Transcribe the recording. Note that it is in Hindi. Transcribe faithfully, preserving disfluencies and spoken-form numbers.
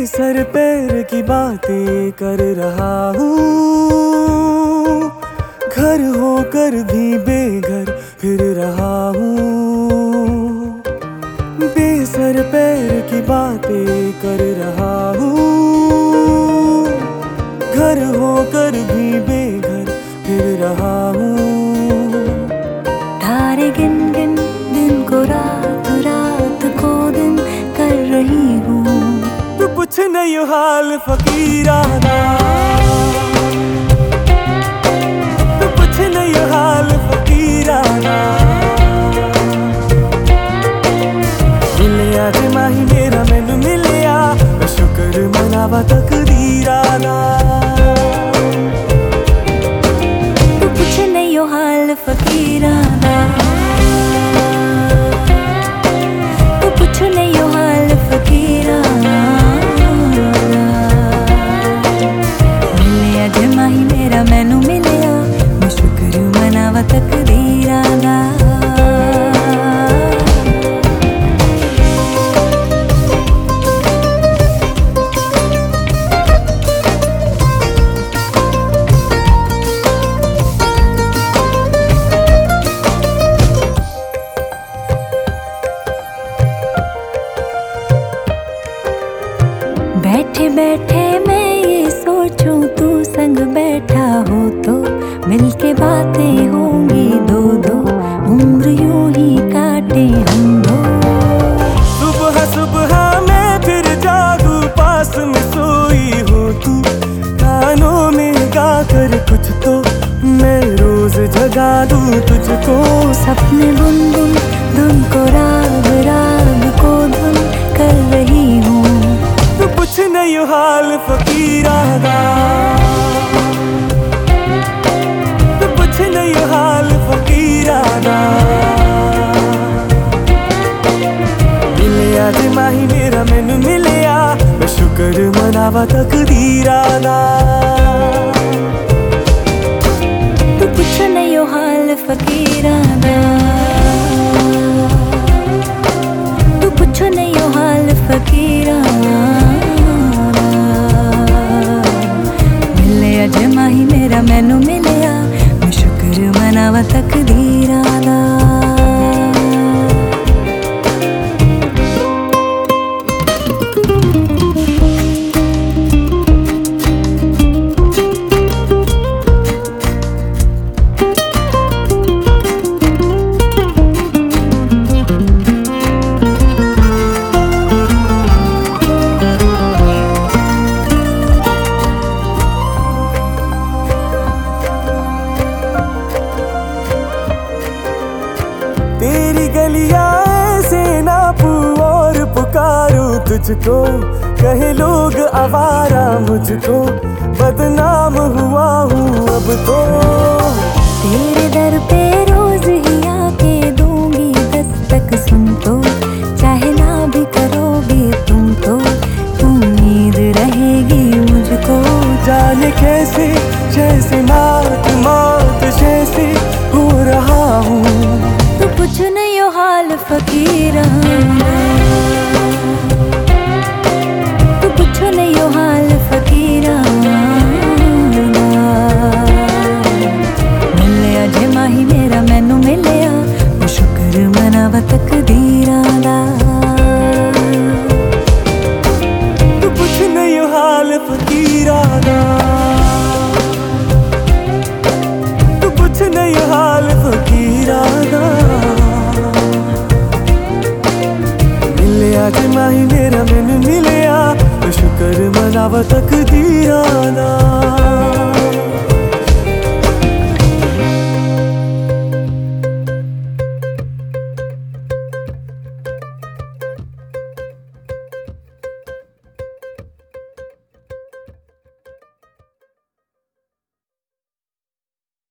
बेसर पैर की बातें कर रहा हूँ, घर होकर भी बेघर फिर रहा हूँ। बेसर पैर की बातें कर रहा हूँ, घर होकर भी बेघर फिर रहा हूँ। तारे गिन गिन दिन को रात, रात को दिन कर रही हूँ। तू पूछ नहीं हाल फकीराना, तू पूछ नहीं हाल फकीराना। मिलिया जे माही मेरा मैनू मिलिया, मैं शुक्र मनावा तकदीराना। तू पूछ नहीं हाल फकीराना, तू पूछ नहीं हाल फकीराना। मिलिया जे माही मेरा मैनू मिलिया, मैं शुक्र मनावा तकदीराना। बैठे बैठे मैं ये सोचूं, तू संग बैठा हो तो मिलके बातें होंगी दो दो, उम्र यूं ही काटे हम दो। सुबह सुबह मैं फिर जागू, पास में सोई हो तू, कानों में गा कर कुछ तो मैं रोज जगा दूं तुझको। सपने बुन बुन धुन को राग, राग को धुन कर रही हूँ। तू पूछ नहीं हाल फकीराना, तू पूछ नहीं हाल फकीराना। मिलिया जे माही मेरा मैनू मिलिया, मैं शुक्र मनावा तकदीराना। तू पूछ नहीं हाल फकीराना, तू पूछ नहीं हाल फकीराना। मिलिया जे माही मेरा मैनू मिलिया, मैं शुक्र मनावा तकदीराना। तेरी गलियां ऐसे नापू और पुकारूं तुझको, कहे लोग आवारा मुझको, बदनाम हुआ हूँ अब तो। तेरे दर पे रोज ही आके दूंगी दस्तक, सुन तो चाहे ना भी करोगे तुम तो, उम्मीद रहेगी मुझको। जाने कैसे जैसे मात मात जैसे हो रहा हूँ। तू पूछ नहीं हाल फकीराना, तू पूछ नहीं हाल फकीराना। मिलिया जे माही मेरा मैनू मिलिया, मैं शुक्र मनावा तकदीराना। तू पूछ नहीं हाल फकीराना, तू पूछ नहीं हाल फकीराना। मिलिया जे माही मेरा मैनू मिलिया, मैं शुक्र मनावा तकदीराना।